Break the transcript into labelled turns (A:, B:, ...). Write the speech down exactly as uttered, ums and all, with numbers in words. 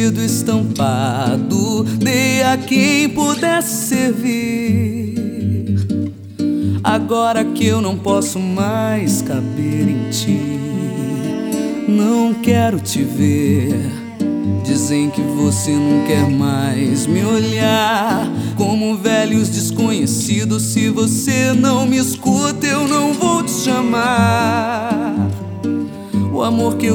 A: vestido estampado, dei a quem pudesse servir. Agora que eu não posso mais caber em ti, não quero te ver. Dizem que você não quer mais me olhar como velhos desconhecidos. Se você não me escuta, eu não vou te chamar. O amor que eu